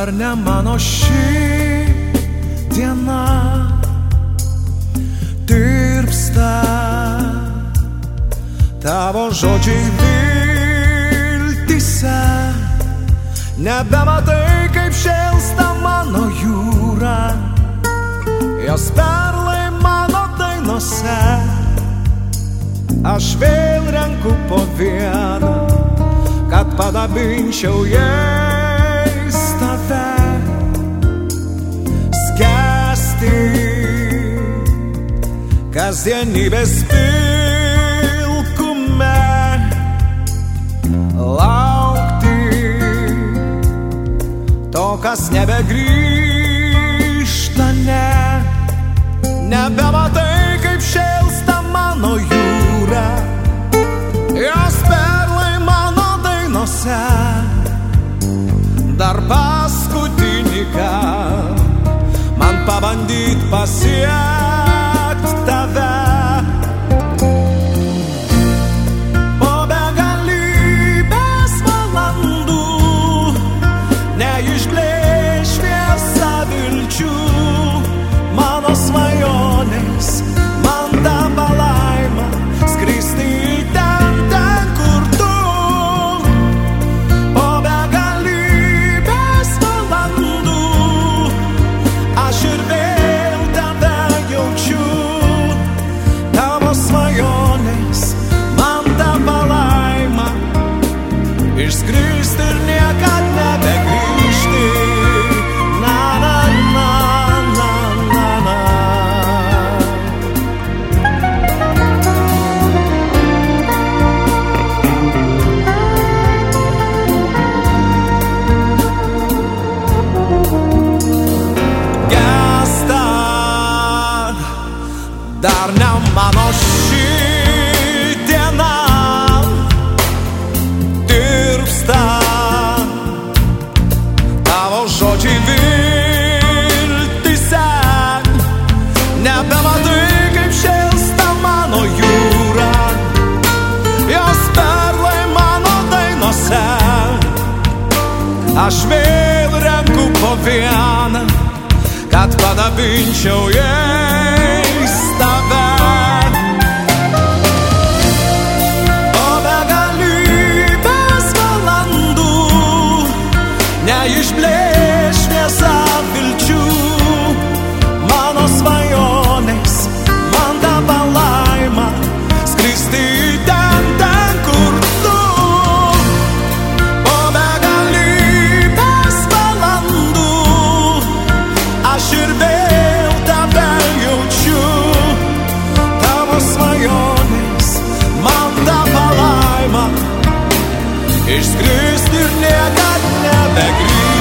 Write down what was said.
dar ne mano ši diena, tirpsta tavo žodžiai viltyse. Nebematai, kaip šėlsta mano jūra, jos perlai mano dainose. Aš vėl renku po vieną, kad padabinčiau jais tave. Skęsti kasdienybės pilkume, laukti to, kas nebegrįžta, nebematai, kaip šėlsta mano jūra, jos perlai mano dainose. Dar paskutinį kartą man pabandyt pasiekt tave. Po begalybės valandų neišblėš šviesa vilčių. Mano svajonės man tampa laima skristi ten, kur tu. Po begalybės valandų aš ir vėl tave jaučiu. Tavo svajonės man tampa laima išskristi ir niekad nebegrįžti. Na, na, na, na, na, na. Gęsta dar ne mano ši diena, tirpsta tavo žodžiai viltyse. Nebematai, kaip šėlsta mano jūra, jos perlai mano dainose. Aš vėl renku po vieną, kad padabinčiau jais tave. Po begalybės valandų neišblėš šviesa vilčių. Mano svajonės man tampa laima skristi ten, kur tu. Po begalybės valandų aš ir vėl tave jaučiu. Tavo svajonės man tampa laima išskristi ir niekad nebegrįžti.